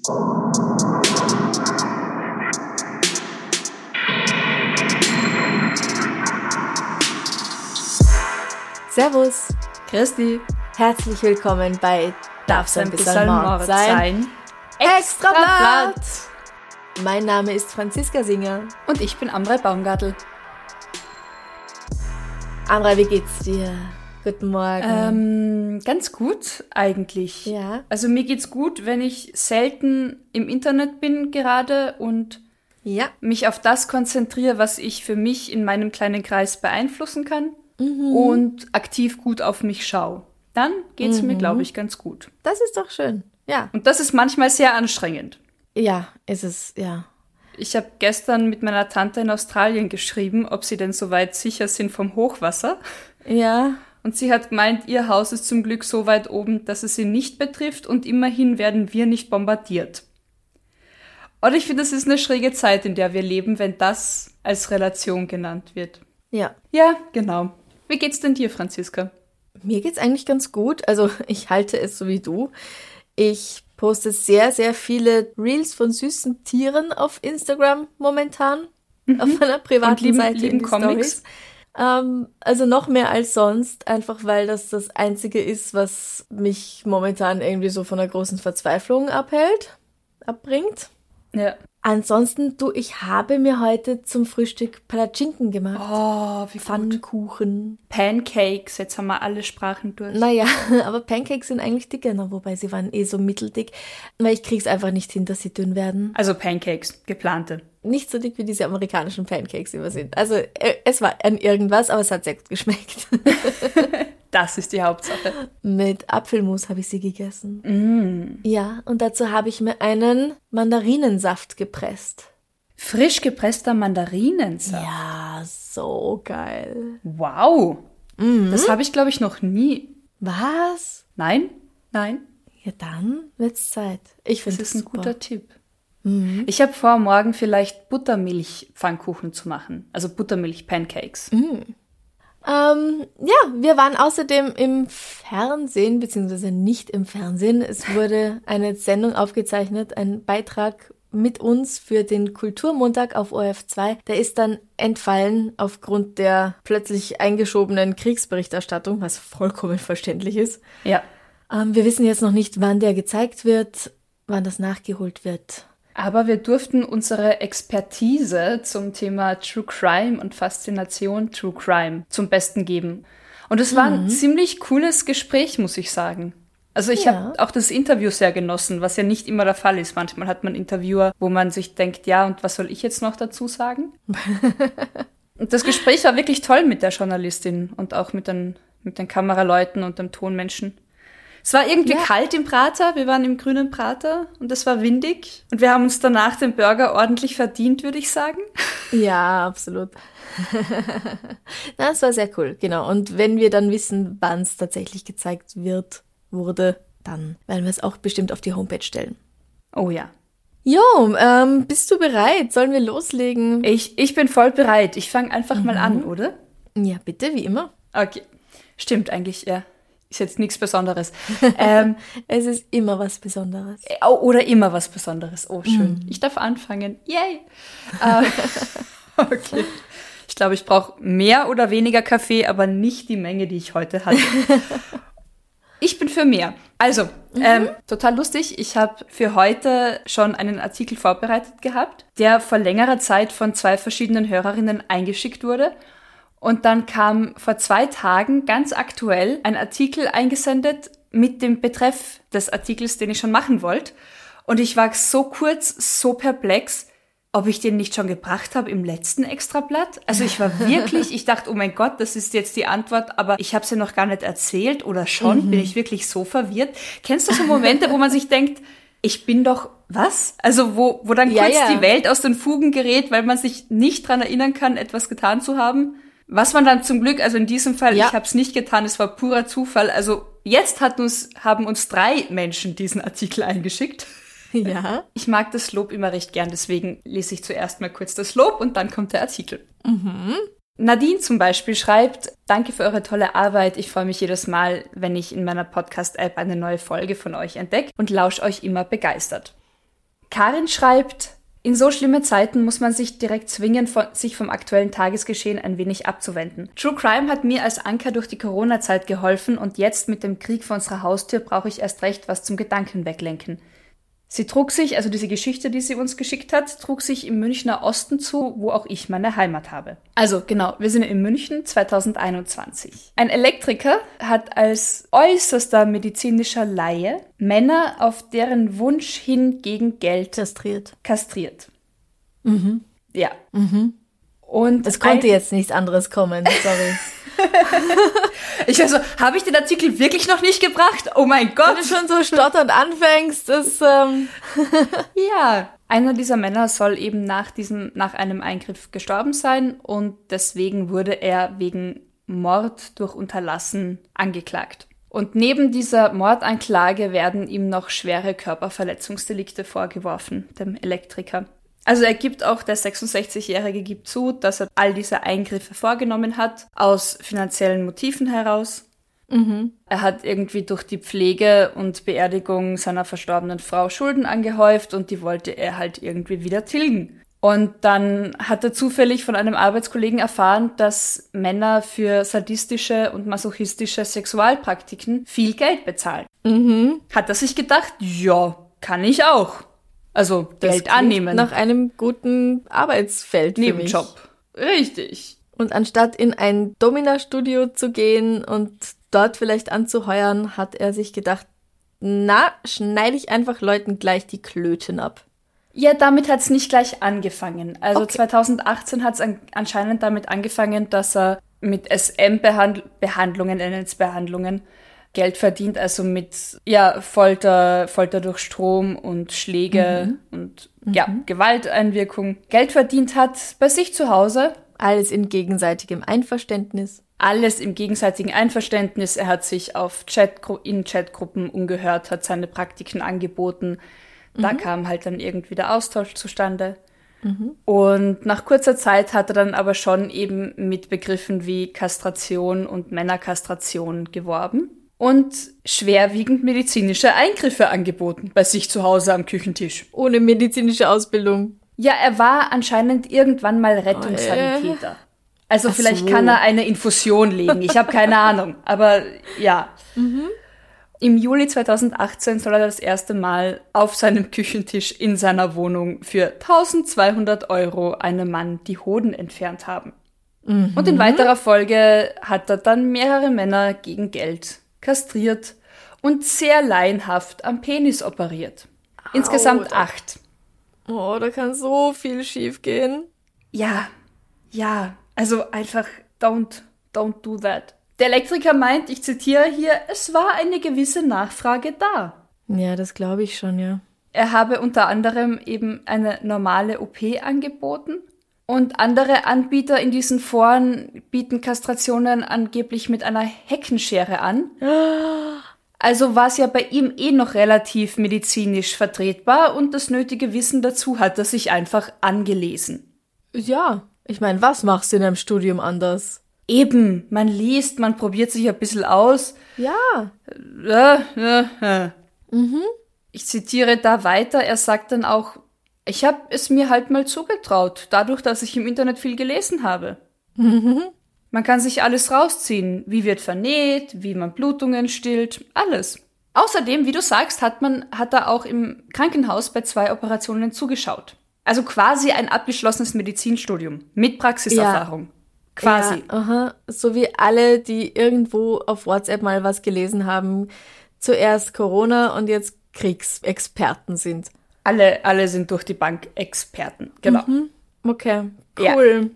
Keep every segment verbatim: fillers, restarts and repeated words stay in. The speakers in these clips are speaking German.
Servus, Christi, herzlich willkommen bei Darf's ein bisschen Mord sein? Extrablatt! Mein Name ist Franziska Singer. Und ich bin Amrei Baumgartl. Amrei, wie geht's dir? Guten Morgen. Ähm, ganz gut eigentlich. Ja. Also mir geht's gut, wenn ich selten im Internet bin gerade und ja. mich auf das konzentriere, was ich für mich in meinem kleinen Kreis beeinflussen kann Mhm. und aktiv gut auf mich schaue. Dann geht's Mhm. mir, glaube ich, ganz gut. Das ist doch schön. Ja. Und das ist manchmal sehr anstrengend. Ja, ist es, ja. Ich habe gestern mit meiner Tante in Australien geschrieben, ob sie denn soweit sicher sind vom Hochwasser. Ja. Und sie hat gemeint, ihr Haus ist zum Glück so weit oben, dass es sie nicht betrifft und immerhin werden wir nicht bombardiert. Und ich finde, das ist eine schräge Zeit, in der wir leben, wenn das als Relation genannt wird. Ja. Ja, genau. Wie geht's denn dir, Franziska? Mir geht's eigentlich ganz gut. Also ich halte es so wie du. Ich poste sehr, sehr viele Reels von süßen Tieren auf Instagram momentan. Mhm. Auf meiner privaten Und lieben, Seite. lieben Comics. Ähm, also noch mehr als sonst, einfach weil das das Einzige ist, was mich momentan irgendwie so von einer großen Verzweiflung abhält, abbringt. Ja. Ansonsten, du, ich habe mir heute zum Frühstück Palatschinken gemacht. Oh, wie gut. Pfannkuchen. Pancakes, jetzt haben wir alle Sprachen durch. Naja, aber Pancakes sind eigentlich dicker, na, wobei sie waren eh so mitteldick, weil ich krieg's einfach nicht hin, dass sie dünn werden. Also Pancakes, geplante. Nicht so dick wie diese amerikanischen Pancakes, die wir sind. Also äh, es war ein irgendwas, aber es hat sehr gut geschmeckt. Das ist die Hauptsache. Mit Apfelmus habe ich sie gegessen. Mm. Ja, und dazu habe ich mir einen Mandarinensaft gepresst. Frisch gepresster Mandarinensaft? Ja, so geil. Wow. Mhm. Das habe ich, glaube ich, noch nie. Was? Nein? Nein? Ja, dann wird's Zeit. Ich finde das ist ein super. guter Tipp. Mhm. Ich habe vor, morgen vielleicht Buttermilch-Pfannkuchen zu machen. Also Buttermilch-Pancakes. Mhm. Ähm, ja, wir waren außerdem im Fernsehen, beziehungsweise nicht im Fernsehen. Es wurde eine Sendung aufgezeichnet, ein Beitrag mit uns für den Kulturmontag auf O R F zwei. Der ist dann entfallen aufgrund der plötzlich eingeschobenen Kriegsberichterstattung, was vollkommen verständlich ist. Ja. Ähm, wir wissen jetzt noch nicht, wann der gezeigt wird, wann das nachgeholt wird. Aber wir durften unsere Expertise zum Thema True Crime und Faszination True Crime zum Besten geben. Und es war Mhm. ein ziemlich cooles Gespräch, muss ich sagen. Also ich Ja. habe auch das Interview sehr genossen, was ja nicht immer der Fall ist. Manchmal hat man Interviewer, wo man sich denkt, ja, und was soll ich jetzt noch dazu sagen? Und das Gespräch war wirklich toll mit der Journalistin und auch mit den, mit den Kameraleuten und dem Tonmenschen. Es war irgendwie Ja. kalt im Prater, wir waren im grünen Prater und es war windig. Und wir haben uns danach den Burger ordentlich verdient, würde ich sagen. Ja, absolut. Das war sehr cool, genau. Und wenn wir dann wissen, wann es tatsächlich gezeigt wird, wurde, dann werden wir es auch bestimmt auf die Homepage stellen. Oh ja. Jo, ähm, bist du bereit? Sollen wir loslegen? Ich, ich bin voll bereit. Ich fange einfach mhm. mal an, oder? Ja, bitte, wie immer. Okay. Stimmt eigentlich, ja. Ist jetzt nichts Besonderes. ähm, es ist immer was Besonderes. Oder immer was Besonderes. Oh, schön. Mm. Ich darf anfangen. Yay! äh, okay. Ich glaube, ich brauche mehr oder weniger Kaffee, aber nicht die Menge, die ich heute hatte. Ich bin für mehr. Also, mhm. ähm, total lustig. Ich habe für heute schon einen Artikel vorbereitet gehabt, der vor längerer Zeit von zwei verschiedenen Hörerinnen eingeschickt wurde. Und dann kam vor zwei Tagen ganz aktuell ein Artikel eingesendet mit dem Betreff des Artikels, den ich schon machen wollte. Und ich war so kurz, so perplex, ob ich den nicht schon gebracht habe im letzten Extrablatt. Also ich war wirklich, ich dachte, oh mein Gott, das ist jetzt die Antwort, aber ich habe es ja noch gar nicht erzählt oder schon, mhm. bin ich wirklich so verwirrt. Kennst du so Momente, wo man sich denkt, ich bin doch, was? Also wo, wo dann ja, kurz ja. die Welt aus den Fugen gerät, weil man sich nicht dran erinnern kann, etwas getan zu haben? Was man dann zum Glück, also in diesem Fall, ja. ich habe es nicht getan, es war purer Zufall. Also jetzt hat uns, haben uns drei Menschen diesen Artikel eingeschickt. Ja. Ich mag das Lob immer recht gern, deswegen lese ich zuerst mal kurz das Lob und dann kommt der Artikel. Mhm. Nadine zum Beispiel schreibt, danke für eure tolle Arbeit. Ich freue mich jedes Mal, wenn ich in meiner Podcast-App eine neue Folge von euch entdecke und lausche euch immer begeistert. Karin schreibt, in so schlimmen Zeiten muss man sich direkt zwingen, von, sich vom aktuellen Tagesgeschehen ein wenig abzuwenden. True Crime hat mir als Anker durch die Corona-Zeit geholfen und jetzt mit dem Krieg vor unserer Haustür brauche ich erst recht was zum Gedanken weglenken. Sie trug sich, also diese Geschichte, die sie uns geschickt hat, trug sich im Münchner Osten zu, wo auch ich meine Heimat habe. Also genau, wir sind in München zweitausendeinundzwanzig. Ein Elektriker hat als äußerster medizinischer Laie Männer auf deren Wunsch hin gegen Geld Kastriert. Kastriert. Mhm. Ja. Mhm. Und es konnte ein- jetzt nichts anderes kommen, sorry. Ich also, habe ich den Artikel wirklich noch nicht gebracht? Oh mein Wenn Gott. du schon so stotternd anfängst, ist, ähm, Ja, einer dieser Männer soll eben nach diesem, nach einem Eingriff gestorben sein und deswegen wurde er wegen Mord durch Unterlassen angeklagt. Und neben dieser Mordanklage werden ihm noch schwere Körperverletzungsdelikte vorgeworfen, dem Elektriker. Also er gibt auch, der sechsundsechzigjährige gibt zu, dass er all diese Eingriffe vorgenommen hat, aus finanziellen Motiven heraus. mhm. Er hat irgendwie durch die Pflege und Beerdigung seiner verstorbenen Frau Schulden angehäuft und die wollte er halt irgendwie wieder tilgen. Und dann hat er zufällig von einem Arbeitskollegen erfahren, dass Männer für sadistische und masochistische Sexualpraktiken viel Geld bezahlen. Mhm. Hat er sich gedacht, ja, kann ich auch. Also Das Geld klingt annehmen. nach einem guten Arbeitsfeld für mich. Nebenjob. Richtig. Und anstatt in ein Domina-Studio zu gehen und dort vielleicht anzuheuern, hat er sich gedacht, na, schneide ich einfach Leuten gleich die Klöten ab. Ja, damit hat's nicht gleich angefangen. Also Okay. zweitausendachtzehn hat's an, anscheinend damit angefangen, dass er mit S M-Behandlungen, N S-Behandlungen, Geld verdient, also mit ja Folter, Folter durch Strom und Schläge Mhm. und ja, Gewalteinwirkung Geld verdient hat bei sich zu Hause. Alles in gegenseitigem Einverständnis. Alles im gegenseitigen Einverständnis. Er hat sich auf Chat, in Chatgruppen umgehört, hat seine Praktiken angeboten. Da kam halt dann irgendwie der Austausch zustande. Und nach kurzer Zeit hat er dann aber schon eben mit Begriffen wie Kastration und Männerkastration geworben und schwerwiegend medizinische Eingriffe angeboten bei sich zu Hause am Küchentisch. Ohne medizinische Ausbildung. Ja, er war anscheinend irgendwann mal Rettungssanitäter. Also Ach vielleicht so. kann er eine Infusion legen. Ich habe keine Ahnung. Aber ja. Im Juli zweitausendachtzehn soll er das erste Mal auf seinem Küchentisch in seiner Wohnung für eintausendzweihundert Euro einem Mann die Hoden entfernt haben. Und in weiterer Folge hat er dann mehrere Männer gegen Geld kastriert und sehr laienhaft am Penis operiert. Insgesamt da- acht. Oh, da kann so viel schief gehen. Ja, ja, also einfach don't, don't do that. Der Elektriker meint, ich zitiere hier, es war eine gewisse Nachfrage da. Ja, das glaube ich schon, ja. Er habe unter anderem eben eine normale O P angeboten und andere Anbieter in diesen Foren bieten Kastrationen angeblich mit einer Heckenschere an. Also war es ja bei ihm eh noch relativ medizinisch vertretbar und das nötige Wissen dazu hat er sich einfach angelesen. Ja, ich meine, was machst du in deinem Studium anders? Eben, man liest, man probiert sich ein bisschen aus. Ja. Äh, äh, äh. Ich zitiere da weiter, er sagt dann auch, ich habe es mir halt mal zugetraut, dadurch, dass ich im Internet viel gelesen habe. Man kann sich alles rausziehen, wie wird vernäht, wie man Blutungen stillt, alles. Außerdem, wie du sagst, hat man, hat er auch im Krankenhaus bei zwei Operationen zugeschaut. Also quasi ein abgeschlossenes Medizinstudium mit Praxiserfahrung. Quasi. Ja, aha. So wie alle, die irgendwo auf WhatsApp mal was gelesen haben, zuerst Corona und jetzt Kriegsexperten sind. Alle, alle sind durch die Bank Experten. Genau. Okay, Ja. cool.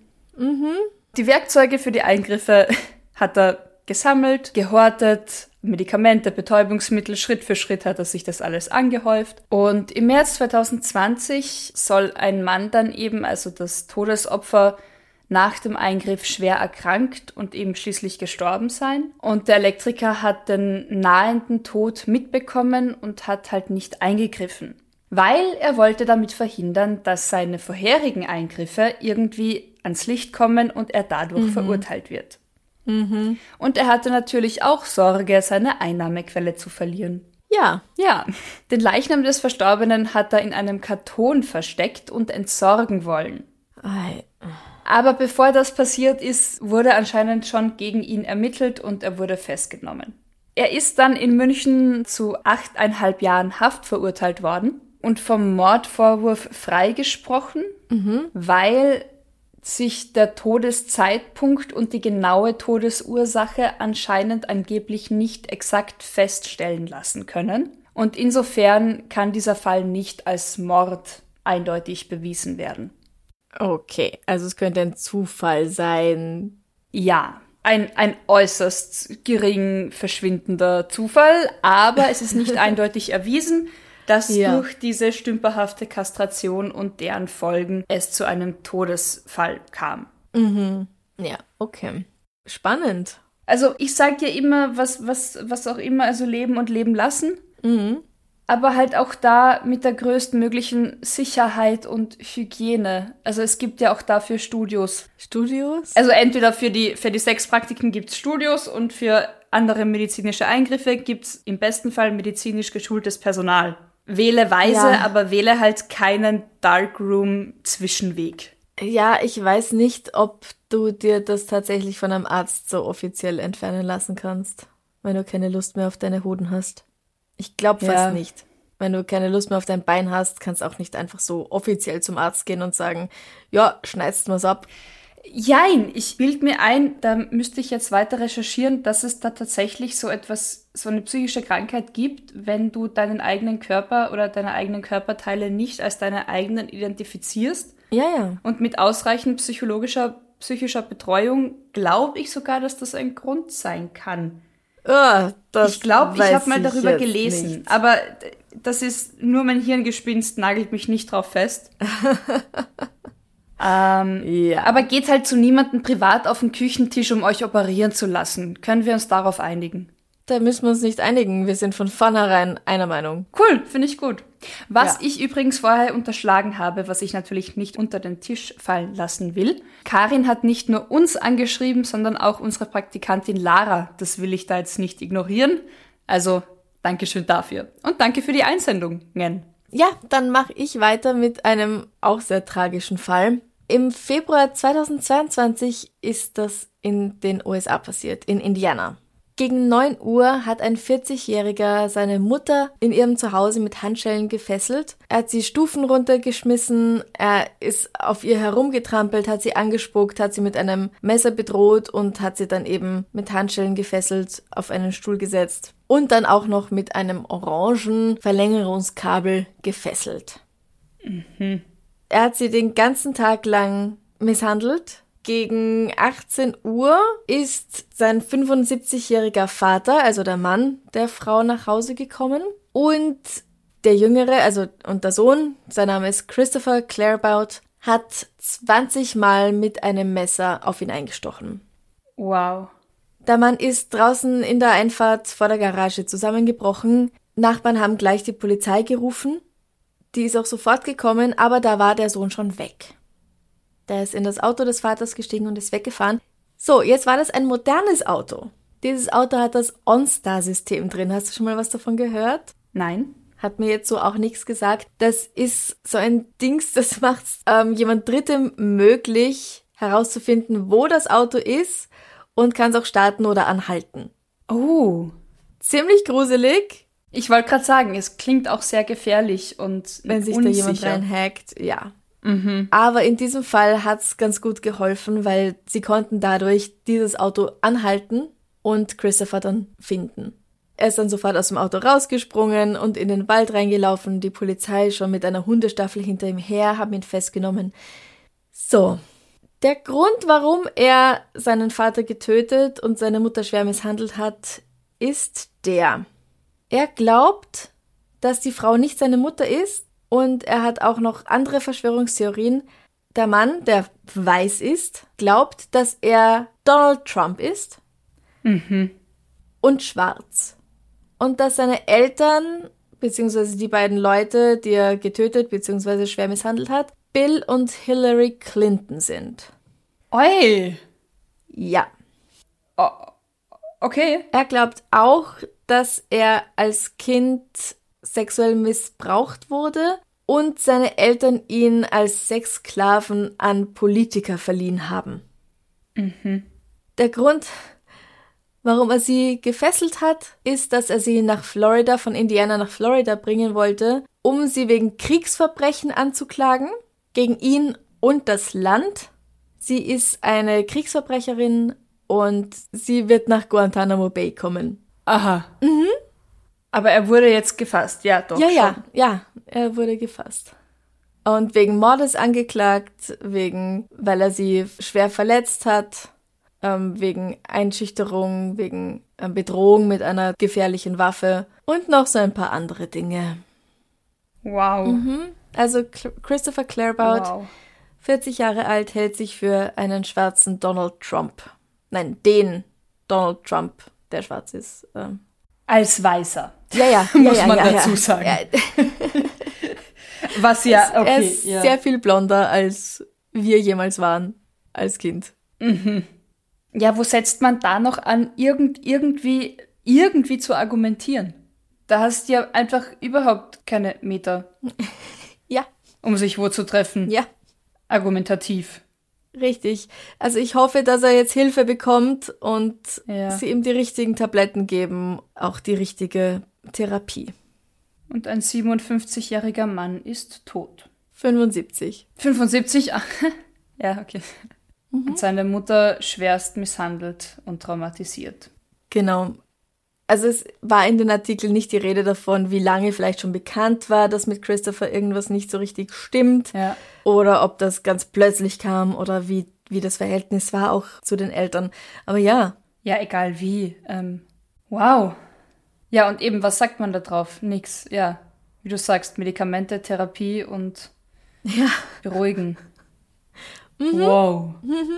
Die Werkzeuge für die Eingriffe hat er gesammelt, gehortet, Medikamente, Betäubungsmittel, Schritt für Schritt hat er sich das alles angehäuft. Und im März zweitausendzwanzig soll ein Mann dann eben, also das Todesopfer, nach dem Eingriff schwer erkrankt und eben schließlich gestorben sein. Und der Elektriker hat den nahenden Tod mitbekommen und hat halt nicht eingegriffen. Weil er wollte damit verhindern, dass seine vorherigen Eingriffe irgendwie ans Licht kommen und er dadurch verurteilt wird. Und er hatte natürlich auch Sorge, seine Einnahmequelle zu verlieren. Ja. Ja, den Leichnam des Verstorbenen hat er in einem Karton versteckt und entsorgen wollen. Ei. Aber bevor das passiert ist, wurde anscheinend schon gegen ihn ermittelt und er wurde festgenommen. Er ist dann in München zu achteinhalb Jahren Haft verurteilt worden und vom Mordvorwurf freigesprochen, mhm. weil sich der Todeszeitpunkt und die genaue Todesursache anscheinend angeblich nicht exakt feststellen lassen können. Und insofern kann dieser Fall nicht als Mord eindeutig bewiesen werden. Okay, also es könnte ein Zufall sein. Ja, ein, ein äußerst gering verschwindender Zufall, aber es ist nicht eindeutig erwiesen, dass ja. durch diese stümperhafte Kastration und deren Folgen es zu einem Todesfall kam. Mhm. Ja, okay. Spannend. Also ich sage ja immer, was, was, was auch immer, also leben und leben lassen. Mhm. Aber halt auch da mit der größtmöglichen Sicherheit und Hygiene. Also es gibt ja auch dafür Studios. Studios? Also entweder für die, für die Sexpraktiken gibt's Studios und für andere medizinische Eingriffe gibt's im besten Fall medizinisch geschultes Personal. Wähle weise, ja. aber wähle halt keinen Darkroom-Zwischenweg. Ja, ich weiß nicht, ob du dir das tatsächlich von einem Arzt so offiziell entfernen lassen kannst, wenn du keine Lust mehr auf deine Hoden hast. Ich glaube fast ja. nicht. Wenn du keine Lust mehr auf dein Bein hast, kannst du auch nicht einfach so offiziell zum Arzt gehen und sagen, ja, schneidest mal's ab. Jein, ich bild mir ein, da müsste ich jetzt weiter recherchieren, dass es da tatsächlich so etwas, so eine psychische Krankheit gibt, wenn du deinen eigenen Körper oder deine eigenen Körperteile nicht als deine eigenen identifizierst. Ja, ja. Und mit ausreichend psychologischer, psychischer Betreuung glaube ich sogar, dass das ein Grund sein kann. Oh, das ich glaube, ich habe mal ich darüber gelesen, nicht. Aber das ist nur mein Hirngespinst, nagelt mich nicht drauf fest. ähm, ja. Aber geht halt zu niemandem privat auf den Küchentisch, um euch operieren zu lassen. Können wir uns darauf einigen? Da müssen wir uns nicht einigen. Wir sind von vornherein einer Meinung. Cool, finde ich gut. Was ja. ich übrigens vorher unterschlagen habe, was ich natürlich nicht unter den Tisch fallen lassen will. Karin hat nicht nur uns angeschrieben, sondern auch unsere Praktikantin Lara. Das will ich da jetzt nicht ignorieren. Also, Dankeschön dafür. Und danke für die Einsendungen. Ja, dann mache ich weiter mit einem auch sehr tragischen Fall. Im Februar zweitausendzweiundzwanzig ist das in den U S A passiert, in Indiana. Gegen neun Uhr hat ein vierzigjähriger seine Mutter in ihrem Zuhause mit Handschellen gefesselt. Er hat sie Stufen runtergeschmissen, er ist auf ihr herumgetrampelt, hat sie angespuckt, hat sie mit einem Messer bedroht und hat sie dann eben mit Handschellen gefesselt auf einen Stuhl gesetzt und dann auch noch mit einem orangen Verlängerungskabel gefesselt. Mhm. Er hat sie den ganzen Tag lang misshandelt. Gegen achtzehn Uhr ist sein fünfundsiebzigjähriger Vater, also der Mann der Frau, nach Hause gekommen. Und der Jüngere, also und der Sohn, sein Name ist Christopher Clairbout, hat zwanzig Mal mit einem Messer auf ihn eingestochen. Wow. Der Mann ist draußen in der Einfahrt vor der Garage zusammengebrochen. Nachbarn haben gleich die Polizei gerufen. Die ist auch sofort gekommen, aber da war der Sohn schon weg. Der ist in das Auto des Vaters gestiegen und ist weggefahren. So, jetzt war das ein modernes Auto. Dieses Auto hat das OnStar-System drin. Hast du schon mal was davon gehört? Nein. Hat mir jetzt so auch nichts gesagt. Das ist so ein Dings, das macht ähm, jemand Drittem möglich, herauszufinden, wo das Auto ist und kann es auch starten oder anhalten. Oh. Ziemlich gruselig. Ich wollte gerade sagen, es klingt auch sehr gefährlich und wenn sich unsicher. da jemand reinhackt, ja. Mhm. Aber in diesem Fall hat's ganz gut geholfen, weil sie konnten dadurch dieses Auto anhalten und Christopher dann finden. Er ist dann sofort aus dem Auto rausgesprungen und in den Wald reingelaufen. Die Polizei schon mit einer Hundestaffel hinter ihm her, haben ihn festgenommen. So, der Grund, warum er seinen Vater getötet und seine Mutter schwer misshandelt hat, ist der. Er glaubt, dass die Frau nicht seine Mutter ist. Und er hat auch noch andere Verschwörungstheorien. Der Mann, der weiß ist, glaubt, dass er Donald Trump ist. Mhm. Und schwarz. Und dass seine Eltern, beziehungsweise die beiden Leute, die er getötet, beziehungsweise schwer misshandelt hat, Bill und Hillary Clinton sind. Oi! Ja. Oh, okay. Er glaubt auch, dass er als Kind sexuell missbraucht wurde und seine Eltern ihn als Sexsklaven an Politiker verliehen haben. Mhm. Der Grund, warum er sie gefesselt hat, ist, dass er sie nach Florida, von Indiana nach Florida bringen wollte, um sie wegen Kriegsverbrechen anzuklagen, gegen ihn und das Land. Sie ist eine Kriegsverbrecherin und sie wird nach Guantanamo Bay kommen. Aha. Mhm. Aber er wurde jetzt gefasst, ja doch. Ja, schon. ja, ja, er wurde gefasst. Und wegen Mordes angeklagt, wegen, weil er sie schwer verletzt hat, ähm, wegen Einschüchterung, wegen ähm, Bedrohung mit einer gefährlichen Waffe und noch so ein paar andere Dinge. Wow. Mhm. Also Cl- Christopher Clairbout, Wow. vierzig Jahre alt, hält sich für einen schwarzen Donald Trump. Nein, den Donald Trump, der schwarz ist. Ähm. Als Weißer. Ja, ja, Muss ja, man ja, dazu ja. sagen. Ja. Was ja, okay. Er ist ja. sehr viel blonder, als wir jemals waren als Kind. Mhm. Ja, wo setzt man da noch an, irgend, irgendwie, irgendwie zu argumentieren? Da hast du ja einfach überhaupt keine Meter, Ja, um sich wo zu treffen. ja, Argumentativ. richtig. Also ich hoffe, dass er jetzt Hilfe bekommt und Ja. sie ihm die richtigen Tabletten geben, auch die richtige Therapie. Und ein siebenundfünfzigjähriger Mann ist tot. fünfundsiebzig. fünfundsiebzig? Ah, ja, okay. Und seine Mutter schwerst misshandelt und traumatisiert. Genau. Also es war in den Artikeln nicht die Rede davon, wie lange vielleicht schon bekannt war, dass mit Christopher irgendwas nicht so richtig stimmt. Ja. Oder ob das ganz plötzlich kam oder wie, wie das Verhältnis war auch zu den Eltern. Aber ja, Ja, egal wie. Ähm, wow. Ja, und eben, was sagt man da drauf? Nix. Ja, wie du sagst, Medikamente, Therapie und ja, beruhigen. Wow.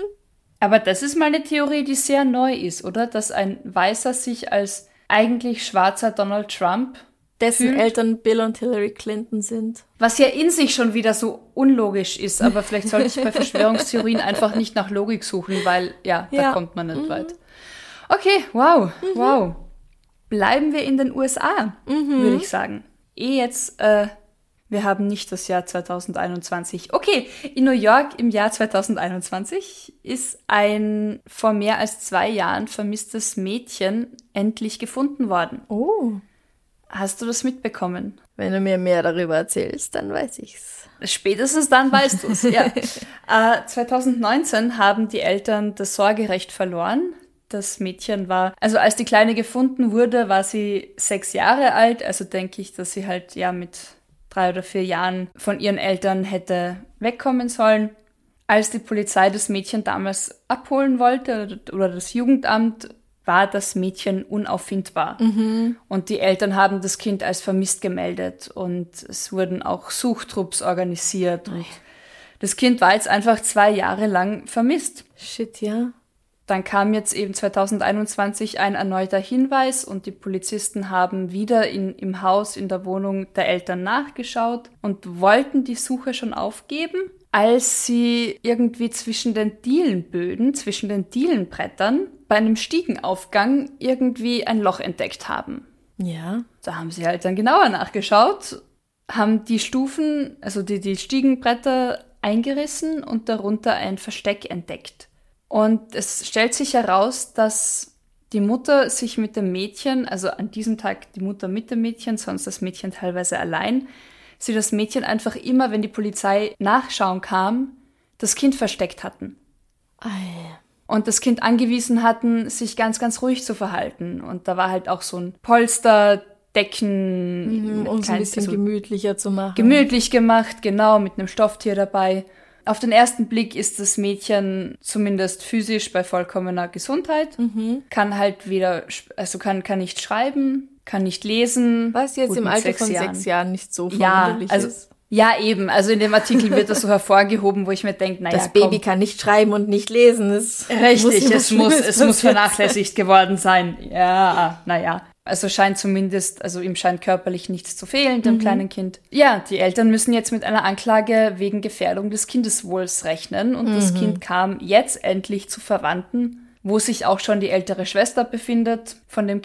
Aber das ist mal eine Theorie, die sehr neu ist, oder? Dass ein Weißer sich als eigentlich schwarzer Donald Trump, dessen Fühlt- Eltern Bill und Hillary Clinton sind. was ja in sich schon wieder so unlogisch ist, aber vielleicht sollte ich bei Verschwörungstheorien einfach nicht nach Logik suchen, weil, ja, da Ja. kommt man nicht weit. Okay, wow, wow. Bleiben wir in den U S A, würde ich sagen. Eh jetzt, äh, wir haben nicht das Jahr zweitausendeinundzwanzig. Okay, in New York im Jahr zweitausendeinundzwanzig ist ein vor mehr als zwei Jahren vermisstes Mädchen endlich gefunden worden. Oh. Hast du das mitbekommen? Wenn du mir mehr darüber erzählst, dann weiß ich's. Spätestens dann weißt du es, ja. äh, zweitausendneunzehn haben die Eltern das Sorgerecht verloren. Das Mädchen war, also als die Kleine gefunden wurde, war sie sechs Jahre alt. Also denke ich, dass sie halt ja mit drei oder vier Jahren von ihren Eltern hätte wegkommen sollen. Als die Polizei das Mädchen damals abholen wollte oder das Jugendamt, war das Mädchen unauffindbar. Und die Eltern haben das Kind als vermisst gemeldet und es wurden auch Suchtrupps organisiert. Und das Kind war jetzt einfach zwei Jahre lang vermisst. Shit, ja. Dann kam jetzt eben zweitausendeinundzwanzig ein erneuter Hinweis und die Polizisten haben wieder in, im Haus, in der Wohnung der Eltern nachgeschaut und wollten die Suche schon aufgeben, als sie irgendwie zwischen den Dielenböden, zwischen den Dielenbrettern bei einem Stiegenaufgang irgendwie ein Loch entdeckt haben. Ja. Da haben sie halt dann genauer nachgeschaut, haben die Stufen, also die, die Stiegenbretter eingerissen und darunter ein Versteck entdeckt. Und es stellt sich heraus, dass die Mutter sich mit dem Mädchen, also an diesem Tag die Mutter mit dem Mädchen, sonst das Mädchen teilweise allein, sie das Mädchen einfach immer, wenn die Polizei nachschauen kam, das Kind versteckt hatten. Ei. Und das Kind angewiesen hatten, sich ganz, ganz ruhig zu verhalten. Und da war halt auch so ein Polster, Decken, Mhm, um es ein kein- bisschen also gemütlicher zu machen. gemütlich gemacht, genau, mit einem Stofftier dabei. Auf den ersten Blick ist das Mädchen zumindest physisch bei vollkommener Gesundheit, kann halt weder, also kann, kann nicht schreiben, kann nicht lesen. Was jetzt Gut, im mit Alter sechs von Jahren. sechs Jahren nicht so Ja, verwunderlich also ist. ja eben, also in dem Artikel wird das so hervorgehoben, wo ich mir denke, naja, Das Baby kann nicht schreiben und nicht lesen. Es Richtig, ihm es was muss, Schlimmes es muss passiert vernachlässigt geworden sein. Ja, naja. Also scheint zumindest, also ihm scheint körperlich nichts zu fehlen, dem kleinen Kind. Ja, die Eltern müssen jetzt mit einer Anklage wegen Gefährdung des Kindeswohls rechnen und das Kind kam jetzt endlich zu Verwandten, wo sich auch schon die ältere Schwester befindet von dem Kind.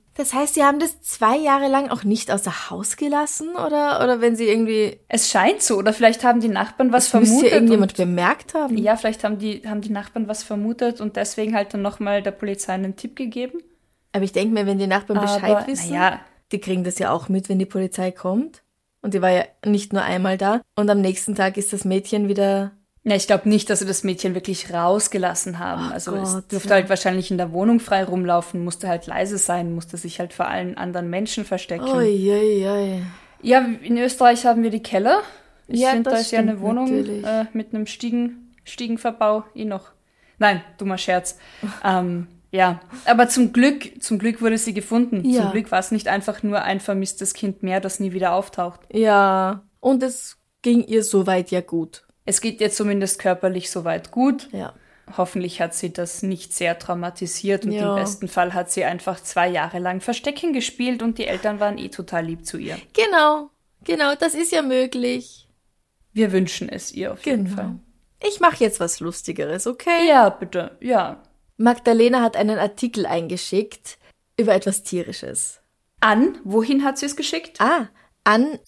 Das heißt, sie haben das zwei Jahre lang auch nicht außer Haus gelassen? Oder, oder wenn sie irgendwie... Es scheint so. Oder vielleicht haben die Nachbarn was das vermutet. Müsste irgendjemand und, bemerkt haben? Ja, vielleicht haben die, haben die Nachbarn was vermutet und deswegen halt dann nochmal der Polizei einen Tipp gegeben. Aber ich denke mir, wenn die Nachbarn Aber, Bescheid wissen, ja. die kriegen das ja auch mit, wenn die Polizei kommt. Und die war ja nicht nur einmal da. Und am nächsten Tag ist das Mädchen wieder... Ja, ich glaube nicht, dass sie das Mädchen wirklich rausgelassen haben. Oh also Gott, es durfte ja. halt wahrscheinlich in der Wohnung frei rumlaufen, musste halt leise sein, musste sich halt vor allen anderen Menschen verstecken. Ui, ui, ui. Ja, in Österreich haben wir die Keller. Ich Ja, finde, da das ist ja eine stimmt Wohnung natürlich. äh, mit einem Stiegen, Stiegenverbau eh noch. Nein, dummer Scherz. ähm, ja, aber zum Glück, zum Glück wurde sie gefunden. Ja. Zum Glück war es nicht einfach nur ein vermisstes Kind mehr, das nie wieder auftaucht. Ja, und es ging ihr soweit ja gut. Es geht ihr zumindest körperlich soweit gut. Ja. Hoffentlich hat sie das nicht sehr traumatisiert und Ja. im besten Fall hat sie einfach zwei Jahre lang Verstecken gespielt und die Eltern waren eh total lieb zu ihr. Genau, genau, das ist ja möglich. Wir wünschen es ihr auf jeden Genau. Fall. Ich mache jetzt was Lustigeres, okay? Ja, bitte, ja. Magdalena hat einen Artikel eingeschickt über etwas Tierisches. An, wohin hat sie es geschickt? Ah, an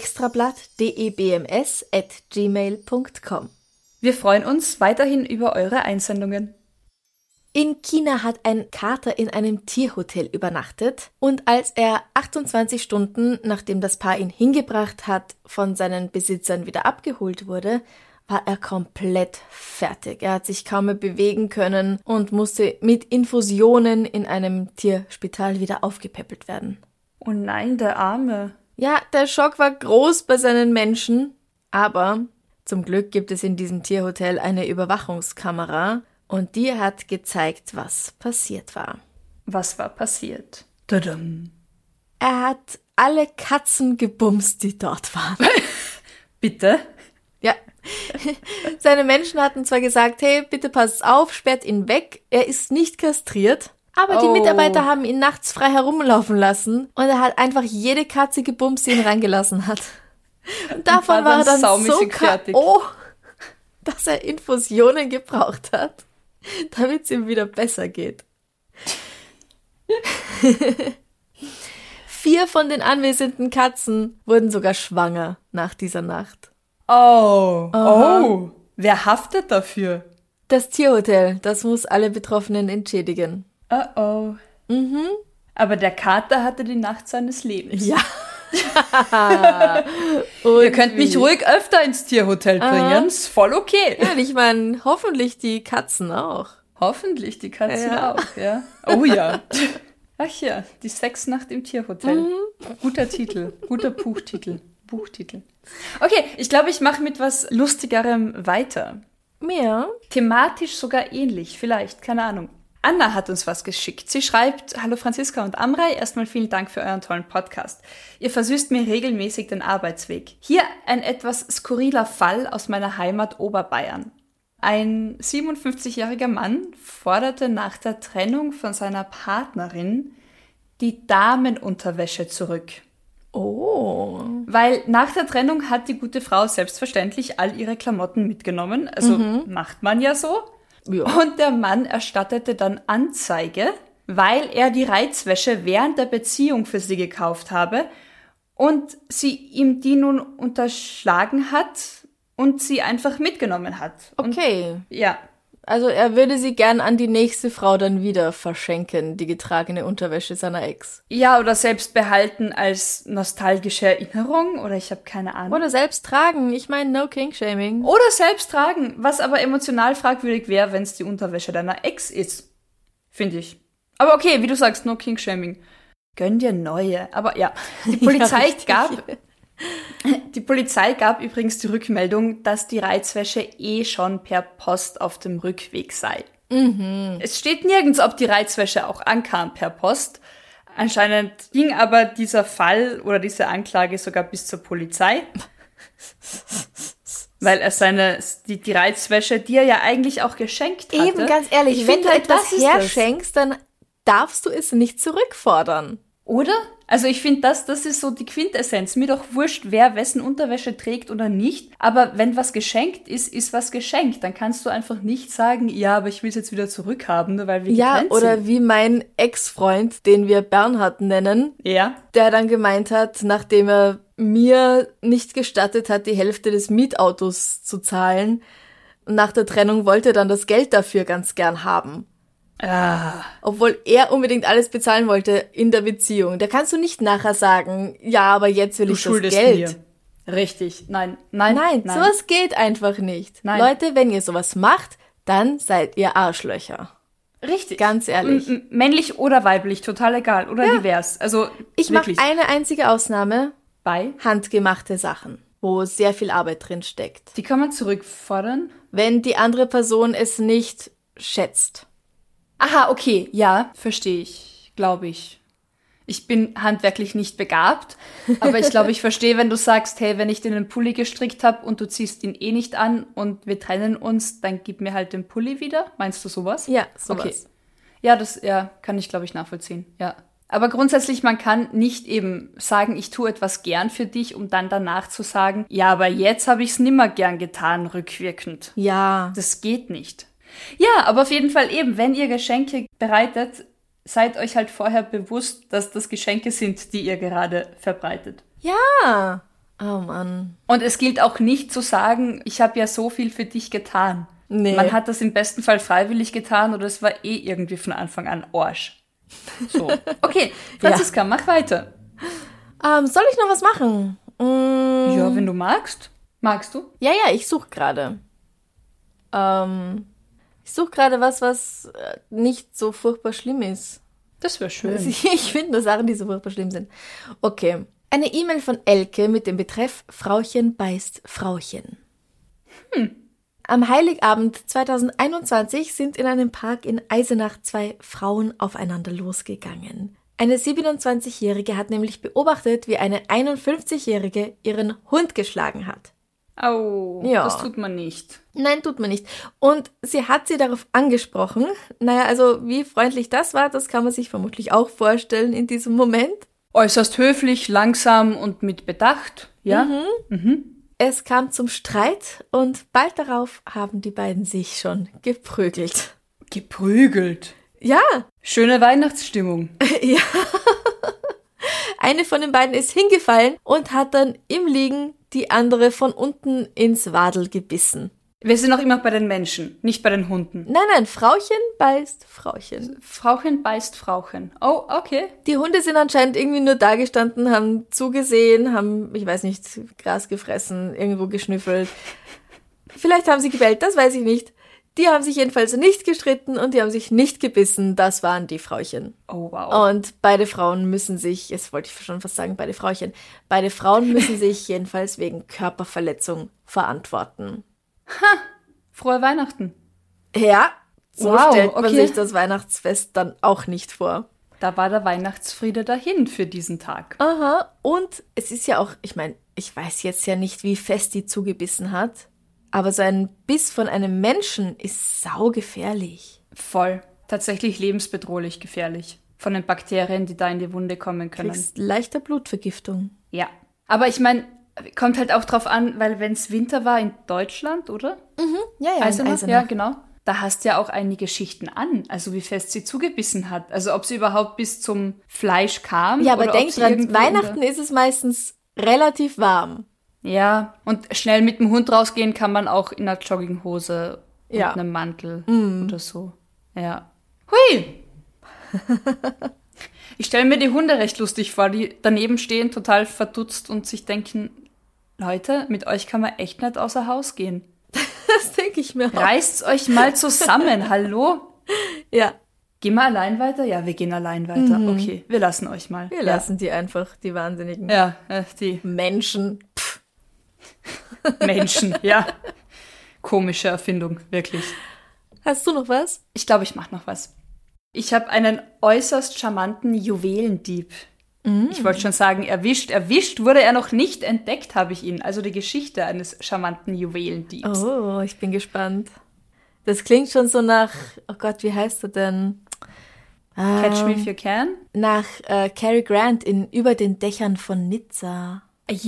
extrablatt.debms at gmail punkt com. Wir freuen uns weiterhin über eure Einsendungen. In China hat ein Kater in einem Tierhotel übernachtet und als er achtundzwanzig Stunden, nachdem das Paar ihn hingebracht hat, von seinen Besitzern wieder abgeholt wurde, war er komplett fertig. Er hat sich kaum mehr bewegen können und musste mit Infusionen in einem Tierspital wieder aufgepäppelt werden. Oh nein, der Arme. Ja, der Schock war groß bei seinen Menschen, aber zum Glück gibt es in diesem Tierhotel eine Überwachungskamera und die hat gezeigt, was passiert war. Was war passiert? Tadam. Er hat alle Katzen gebumst, die dort waren. Bitte? Ja. Seine Menschen hatten zwar gesagt, hey, bitte passt auf, sperrt ihn weg, er ist nicht kastriert. Aber die Oh. Mitarbeiter haben ihn nachts frei herumlaufen lassen und er hat einfach jede Katze gebumst, die ihn reingelassen hat. Und davon war war er dann dann so saumäßig fertig. K O, dass er Infusionen gebraucht hat, damit es ihm wieder besser geht. Vier von den anwesenden Katzen wurden sogar schwanger nach dieser Nacht. Oh, Aha. oh. Wer haftet dafür? Das Tierhotel, das muss alle Betroffenen entschädigen. Oh oh. Mhm. Aber der Kater hatte die Nacht seines Lebens. Ja. Ihr könnt mich ruhig öfter ins Tierhotel bringen. Ist voll okay. Ja, und ich meine, hoffentlich die Katzen auch. Hoffentlich die Katzen Ja. auch, ja. Oh ja. Ach ja, die Sexnacht im Tierhotel. Mhm. Guter Titel, guter Buchtitel. Buchtitel. Okay, ich glaube, ich mache mit was Lustigerem weiter. Mehr? Thematisch sogar ähnlich, vielleicht, keine Ahnung. Anna hat uns was geschickt. Sie schreibt, hallo Franziska und Amrei, erstmal vielen Dank für euren tollen Podcast. Ihr versüßt mir regelmäßig den Arbeitsweg. Hier ein etwas skurriler Fall aus meiner Heimat Oberbayern. Ein siebenundfünfzigjähriger Mann forderte nach der Trennung von seiner Partnerin die Damenunterwäsche zurück. Oh. Weil nach der Trennung hat die gute Frau selbstverständlich all ihre Klamotten mitgenommen. Also macht man ja so. Ja. Und der Mann erstattete dann Anzeige, weil er die Reizwäsche während der Beziehung für sie gekauft habe und sie ihm die nun unterschlagen hat und sie einfach mitgenommen hat. Okay. Und, ja. Also er würde sie gern an die nächste Frau dann wieder verschenken, die getragene Unterwäsche seiner Ex. Ja, oder selbst behalten als nostalgische Erinnerung oder ich habe keine Ahnung. Oder selbst tragen. Ich meine, no King-Shaming. Oder selbst tragen, was aber emotional fragwürdig wäre, wenn es die Unterwäsche deiner Ex ist. Finde ich. Aber okay, wie du sagst, no King-Shaming. Gönn dir neue. Aber ja, die Polizei Ja, gab... Die Polizei gab übrigens die Rückmeldung, dass die Reizwäsche eh schon per Post auf dem Rückweg sei. Mhm. Es steht nirgends, ob die Reizwäsche auch ankam per Post. Anscheinend ging aber dieser Fall oder diese Anklage sogar bis zur Polizei. Weil er seine, die, die Reizwäsche, die er ja eigentlich auch geschenkt hatte. Eben, ganz ehrlich, Ich wenn finde du halt, etwas das ist das. herschenkst, dann darfst du es nicht zurückfordern. Oder? Also ich finde, das, das ist so die Quintessenz. Mir doch wurscht, wer wessen Unterwäsche trägt oder nicht. Aber wenn was geschenkt ist, ist was geschenkt. Dann kannst du einfach nicht sagen, ja, aber ich will es jetzt wieder zurückhaben, nur weil wir Ja, getrennt oder sind. wie mein Ex-Freund, den wir Bernhard nennen, Ja. der dann gemeint hat, nachdem er mir nicht gestattet hat, die Hälfte des Mietautos zu zahlen, nach der Trennung wollte er dann das Geld dafür ganz gern haben. Ah. Obwohl er unbedingt alles bezahlen wollte in der Beziehung. Da kannst du nicht nachher sagen, ja, aber jetzt will Du ich das schuldest Geld. mir. Richtig. Nein, nein, Nein, nein. sowas geht einfach nicht. Nein. Leute, wenn ihr sowas macht, dann seid ihr Arschlöcher. Richtig. Ganz ehrlich. M- m- männlich oder weiblich, total egal. Oder divers. Also Ich mache wirklich. eine einzige Ausnahme, Bei. handgemachte Sachen, wo sehr viel Arbeit drin steckt. Die kann man zurückfordern. Wenn die andere Person es nicht schätzt. Aha, okay, ja, verstehe ich, glaube ich. Ich bin handwerklich nicht begabt, aber ich glaube, ich verstehe, wenn du sagst, hey, wenn ich dir einen Pulli gestrickt habe und du ziehst ihn eh nicht an und wir trennen uns, dann gib mir halt den Pulli wieder. Meinst du sowas? Ja, sowas. Okay. Ja, das ja, kann ich, glaube ich, nachvollziehen, ja. Aber grundsätzlich, man kann nicht eben sagen, ich tue etwas gern für dich, um dann danach zu sagen, ja, aber jetzt habe ich es nimmer gern getan, rückwirkend. Ja. Das geht nicht. Ja, aber auf jeden Fall eben, wenn ihr Geschenke bereitet, seid euch halt vorher bewusst, dass das Geschenke sind, die ihr gerade verbreitet. Ja. Oh Mann. Und es gilt auch nicht zu sagen, ich habe ja so viel für dich getan. Nee. Man hat das im besten Fall freiwillig getan oder es war eh irgendwie von Anfang an Arsch. So. Okay, Franziska, ja. Mach weiter. Ähm, soll ich noch was machen? Mm. Ja, wenn du magst. Magst du? Ja, ja, ich suche gerade. Ähm, ich suche gerade was, was äh, nicht so furchtbar schlimm ist. Das wäre schön. Ich finde nur Sachen, die so furchtbar schlimm sind. Okay. Eine E-Mail von Elke mit dem Betreff Frauchen beißt Frauchen. Hm. Am Heiligabend zweitausendeinundzwanzig sind in einem Park in Eisenach zwei Frauen aufeinander losgegangen. Eine siebenundzwanzigjährige hat nämlich beobachtet, wie eine einundfünfzigjährige ihren Hund geschlagen hat. Au, Ja. das tut man nicht. Nein, tut man nicht. Und sie hat sie darauf angesprochen. Naja, also wie freundlich das war, das kann man sich vermutlich auch vorstellen in diesem Moment. Äußerst höflich, langsam und mit Bedacht, ja? Mhm. Mhm. Es kam zum Streit und bald darauf haben die beiden sich schon geprügelt. Geprügelt. Ja, Schöne Weihnachtsstimmung. ja. Eine von den beiden ist hingefallen und hat dann im Liegen die andere von unten ins Wadel gebissen. Wir sind noch immer bei den Menschen, nicht bei den Hunden. Nein, nein, Frauchen beißt Frauchen. Frauchen beißt Frauchen. Oh, okay. Die Hunde sind anscheinend irgendwie nur da gestanden, haben zugesehen, haben, ich weiß nicht, Gras gefressen, irgendwo geschnüffelt. Vielleicht haben sie gebellt, das weiß ich nicht. Die haben sich jedenfalls nicht gestritten und die haben sich nicht gebissen. Das waren die Frauchen. Oh, wow. Und beide Frauen müssen sich, jetzt wollte ich schon fast sagen, beide Frauchen, beide Frauen müssen sich jedenfalls wegen Körperverletzung verantworten. Ha, frohe Weihnachten. Ja, so Wow, stellt man okay. sich das Weihnachtsfest dann auch nicht vor. Da war der Weihnachtsfriede dahin für diesen Tag. Aha, und es ist ja auch, ich meine, ich weiß jetzt ja nicht, wie fest die zugebissen hat, aber so ein Biss von einem Menschen ist saugefährlich. Voll. Tatsächlich lebensbedrohlich gefährlich. Von den Bakterien, die da in die Wunde kommen können. Kriegst leichter Blutvergiftung. Ja. Aber ich meine, kommt halt auch drauf an, weil wenn es Winter war in Deutschland, oder? Mhm, ja, ja, Eisenach? Eisenach. Ja, genau. Da hast du ja auch einige Schichten an, also wie fest sie zugebissen hat. Also ob sie überhaupt bis zum Fleisch kam. Ja, aber oder denk ob sie dran, irgendwo Weihnachten in der- ist es meistens relativ warm. Ja, und schnell mit dem Hund rausgehen kann man auch in einer Jogginghose und Ja. einem Mantel Mm. oder so. Ja. Hui! Ich stelle mir die Hunde recht lustig vor, die daneben stehen, total verdutzt und sich denken, Leute, mit euch kann man echt nicht außer Haus gehen. Das denke ich mir auch. Reißt's euch mal zusammen, hallo? Ja, Gehen wir allein weiter? Ja, wir gehen allein weiter. Mhm. Okay, wir lassen euch mal. wir lassen die einfach, die wahnsinnigen Ja, ja äh, die Menschen. Pff. Menschen, ja. Komische Erfindung, wirklich. Hast du noch was? Ich glaube, ich mache noch was. Ich habe einen äußerst charmanten Juwelendieb. Mm. Ich wollte schon sagen, erwischt. Erwischt wurde er noch nicht, entdeckt habe ich ihn. Also die Geschichte eines charmanten Juwelendiebs. Oh, ich bin gespannt. Das klingt schon so nach, oh Gott, wie heißt er denn? Catch Me If You Can? Nach äh, Cary Grant in Über den Dächern von Nizza.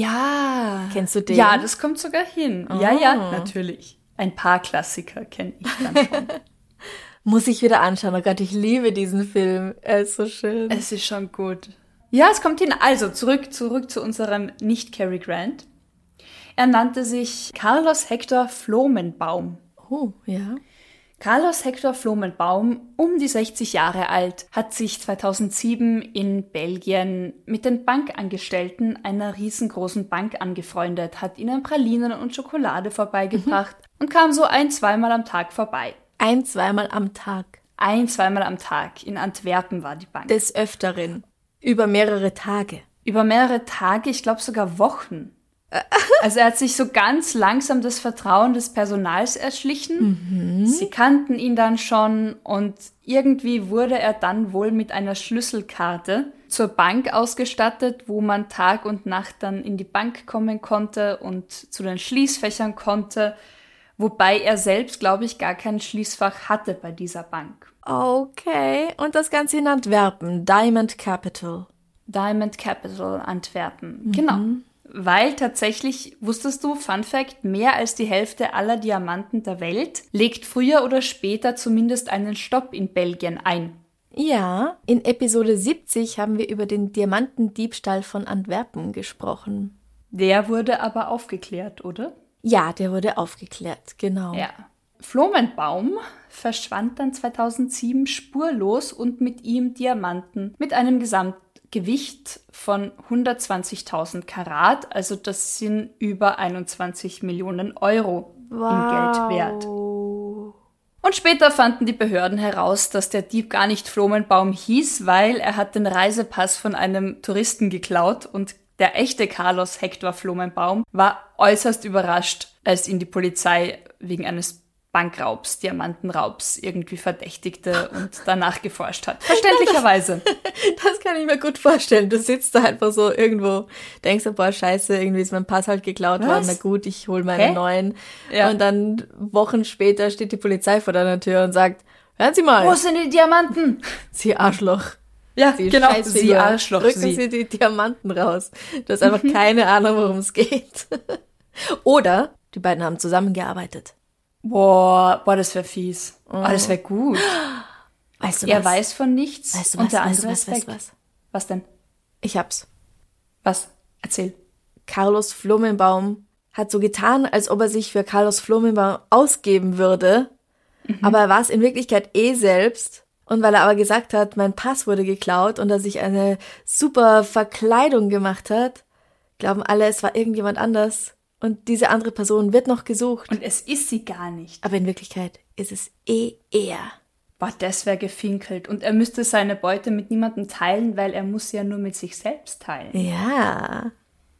Ja. Kennst du den? Ja, das kommt sogar hin. Oh. Ja, ja, natürlich. Ein paar Klassiker kenne ich dann schon. Muss ich wieder anschauen. Oh Gott, ich liebe diesen Film. Er ist so schön. Es ist schon gut. Ja, es kommt hin. Also, zurück, zurück zu unserem Nicht-Cary Grant. Er nannte sich Carlos Hector Flomenbaum. Oh, ja. Carlos Hector Flomenbaum, um die sechzig Jahre alt, hat sich zweitausendsieben in Belgien mit den Bankangestellten einer riesengroßen Bank angefreundet, hat ihnen Pralinen und Schokolade vorbeigebracht mhm. und kam so ein-, zweimal am Tag vorbei. Ein-, zweimal am Tag? Ein-, zweimal am Tag. In Antwerpen war die Bank. Des Öfteren. Über mehrere Tage. Über mehrere Tage, ich glaube sogar Wochen. Also er hat sich so ganz langsam das Vertrauen des Personals erschlichen. Mhm. Sie kannten ihn dann schon und irgendwie wurde er dann wohl mit einer Schlüsselkarte zur Bank ausgestattet, wo man Tag und Nacht dann in die Bank kommen konnte und zu den Schließfächern konnte, wobei er selbst, glaube ich, gar kein Schließfach hatte bei dieser Bank. Okay, und das Ganze in Antwerpen, Diamond Capital. Diamond Capital Antwerpen, mhm. genau. Weil tatsächlich, wusstest du, Fun Fact, mehr als die Hälfte aller Diamanten der Welt legt früher oder später zumindest einen Stopp in Belgien ein. Ja, in Episode siebzig haben wir über den Diamantendiebstahl von Antwerpen gesprochen. Der wurde aber aufgeklärt, oder? Ja, der wurde aufgeklärt, genau. Ja. Flomenbaum verschwand dann zweitausendsieben spurlos und mit ihm Diamanten mit einem Gesamtgewicht von hundertzwanzigtausend Karat, also das sind über einundzwanzig Millionen Euro wow. in Geld wert. Und später fanden die Behörden heraus, dass der Dieb gar nicht Flomenbaum hieß, weil er hat den Reisepass von einem Touristen geklaut und der echte Carlos Hector Flomenbaum war äußerst überrascht, als ihn die Polizei wegen eines Bankraubs, Diamantenraubs irgendwie verdächtigte und danach geforscht hat. Verständlicherweise. Das kann ich mir gut vorstellen. Du sitzt da einfach so irgendwo, denkst du, boah, scheiße, irgendwie ist mein Pass halt geklaut Was? worden. Na gut, ich hol meinen Hä? neuen. Ja. Und dann Wochen später steht die Polizei vor deiner Tür und sagt, hören Sie mal. Wo sind die Diamanten? Sie Arschloch. Ja, Sie genau, Scheißfigur. Sie Arschloch. Drücken Sie. Sie die Diamanten raus. Du hast einfach keine Ahnung, worum es geht. Oder die beiden haben zusammengearbeitet. Boah, boah, das wäre fies. Oh, das wäre gut. Weißt du er was? weiß von nichts Weißt du und was? der Weißt andere du was? ist Weißt weg. du was? Was denn? Ich hab's. Was? Erzähl. Carlos Flomenbaum hat so getan, als ob er sich für Carlos Flomenbaum ausgeben würde. Mhm. Aber er war es in Wirklichkeit eh selbst. Und weil er aber gesagt hat, mein Pass wurde geklaut und er sich eine super Verkleidung gemacht hat, glauben alle, es war irgendjemand anders. Und diese andere Person wird noch gesucht. Und es ist sie gar nicht. Aber in Wirklichkeit ist es eh er. Boah, das wäre gefinkelt. Und er müsste seine Beute mit niemandem teilen, weil er muss ja nur mit sich selbst teilen. Ja.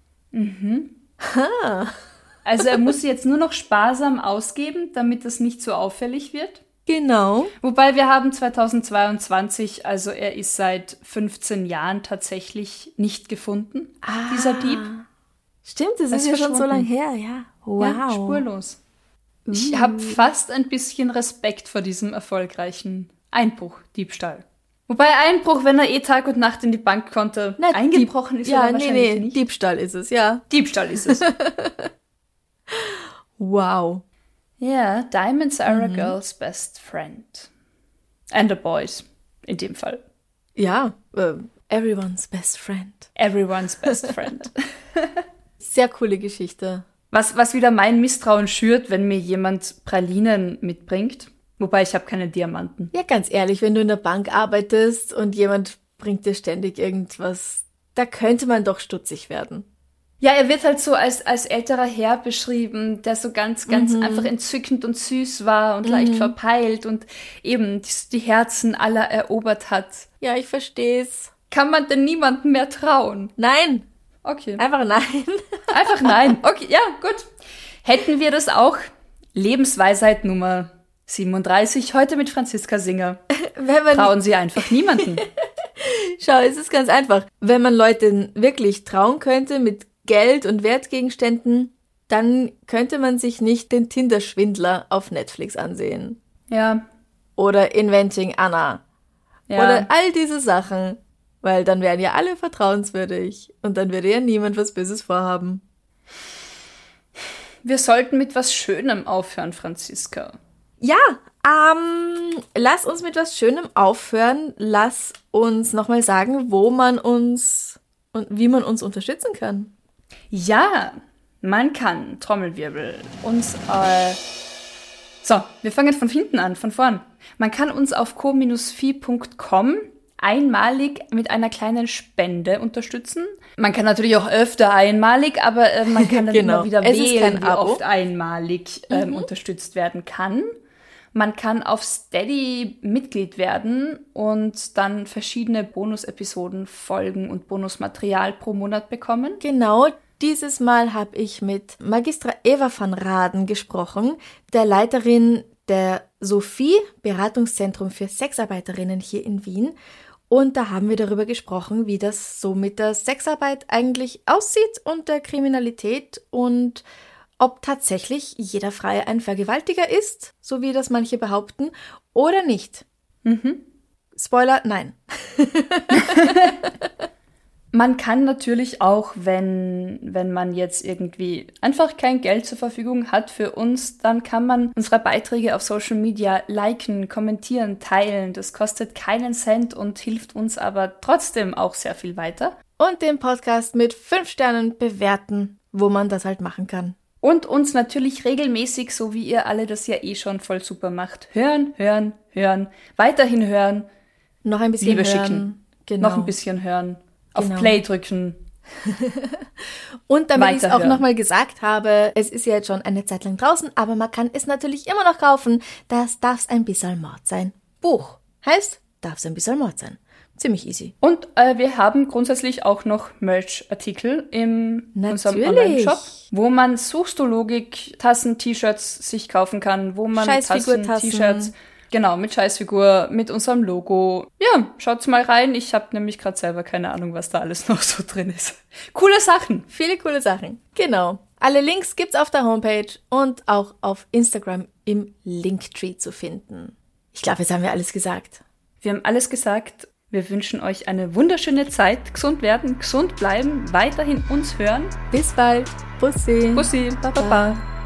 Mhm. Ha. Also er muss sie jetzt nur noch sparsam ausgeben, damit es nicht so auffällig wird. Genau. Wobei wir haben zweitausendzweiundzwanzig, also er ist seit fünfzehn Jahren tatsächlich nicht gefunden, Ah. dieser Dieb. Stimmt, das Er ist ist ja schon so lange verschwunden. her, ja. Wow. Ja, spurlos. Ich Uh. habe fast ein bisschen Respekt vor diesem erfolgreichen Einbruch, Diebstahl. Wobei Einbruch, wenn er eh Tag und Nacht in die Bank konnte, Na, eingebrochen Dieb- ist ja, er nee, wahrscheinlich nee, nicht. Diebstahl ist es, ja. Diebstahl ist es. Wow. Ja, Diamonds are a girl's best friend. And a boy's, in dem Fall. Ja, äh, everyone's best friend. Everyone's best friend. Sehr coole Geschichte. Was, was wieder mein Misstrauen schürt, wenn mir jemand Pralinen mitbringt. Wobei, ich habe keine Diamanten. Ja, ganz ehrlich, wenn du in der Bank arbeitest und jemand bringt dir ständig irgendwas, da könnte man doch stutzig werden. Ja, er wird halt so als, als älterer Herr beschrieben, der so ganz, ganz Mhm. einfach entzückend und süß war und leicht verpeilt und eben die, die Herzen aller erobert hat. Ja, ich versteh's. Kann man denn niemandem mehr trauen? Nein, Okay. einfach nein. Einfach nein. Okay, ja, gut. Hätten wir das auch? Lebensweisheit Nummer siebenunddreißig, heute mit Franziska Singer. Wenn man, Trauen Sie einfach niemanden. schau, es ist ganz einfach. Wenn man Leuten wirklich trauen könnte mit Geld und Wertgegenständen, dann könnte man sich nicht den Tinder-Schwindler auf Netflix ansehen. Ja, Oder Inventing Anna. Ja. Oder all diese Sachen. Weil dann wären ja alle vertrauenswürdig. Und dann würde ja niemand was Böses vorhaben. Wir sollten mit was Schönem aufhören, Franziska. Ja, ähm, lass uns mit was Schönem aufhören. Lass uns nochmal sagen, wo man uns und wie man uns unterstützen kann. Ja, man kann, Trommelwirbel, uns, äh, so, wir fangen von hinten an, von vorn. Man kann uns auf co Bindestrich fi Punkt com einmalig mit einer kleinen Spende unterstützen. Man kann natürlich auch öfter einmalig, aber äh, man kann dann genau. immer wieder Es wählen, ist wie Abo. oft einmalig ähm, Mhm. unterstützt werden kann. Man kann auf Steady Mitglied werden und dann verschiedene Bonus-Episoden, Folgen und Bonusmaterial pro Monat bekommen. Genau, dieses Mal habe ich mit Magistra Eva van Raden gesprochen, der Leiterin der Sophie, Beratungszentrum für Sexarbeiterinnen hier in Wien. Und da haben wir darüber gesprochen, wie das so mit der Sexarbeit eigentlich aussieht und der Kriminalität und ob tatsächlich jeder Freie ein Vergewaltiger ist, so wie das manche behaupten, oder nicht. Mhm. Spoiler, nein. Man kann natürlich auch, wenn, wenn man jetzt irgendwie einfach kein Geld zur Verfügung hat für uns, dann kann man unsere Beiträge auf Social Media liken, kommentieren, teilen. Das kostet keinen Cent und hilft uns aber trotzdem auch sehr viel weiter. Und den Podcast mit fünf Sternen bewerten, wo man das halt machen kann. Und uns natürlich regelmäßig, so wie ihr alle das ja eh schon voll super macht, hören, hören, hören, weiterhin hören, Noch ein bisschen Liebe hören. schicken, Genau. noch ein bisschen hören, auf Genau. Play drücken. Und damit ich es auch Weiterhören. nochmal gesagt habe, es ist ja jetzt schon eine Zeit lang draußen, aber man kann es natürlich immer noch kaufen. Das darf's ein bisschen Mord sein. Buch heißt, darf's ein bisschen Mord sein. Ziemlich easy. Und äh, wir haben grundsätzlich auch noch Merch-Artikel in unserem Natürlich. Online-Shop, wo man Suchst du Logik Tassen, T-Shirts sich kaufen kann, wo man Tassen, Scheißfigur-Tassen. T-Shirts, genau, mit Scheißfigur, mit unserem Logo. Ja, schaut's mal rein. Ich habe nämlich gerade selber keine Ahnung, was da alles noch so drin ist. Coole Sachen. Viele coole Sachen. Genau. Alle Links gibt's auf der Homepage und auch auf Instagram im Linktree zu finden. Ich glaube, jetzt haben wir alles gesagt. Wir haben alles gesagt. Wir wünschen euch eine wunderschöne Zeit. Gesund werden, gesund bleiben, weiterhin uns hören. Bis bald. Bussi. Bussi, Baba. Baba.